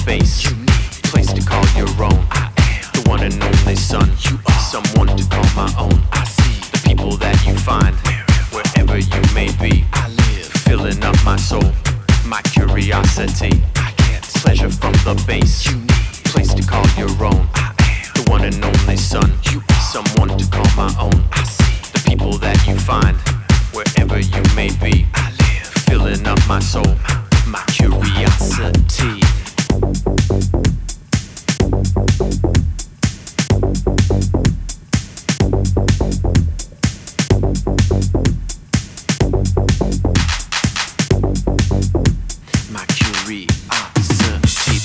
space. Place to call your own. The one and only son. Someone to call my own. The people that you find wherever you may be. Filling up my soul, my curiosity. Pleasure from the base. Place to call your own. The one and only son. Someone to call my own. The people that you find wherever you may be. Filling up my soul, my curiosity.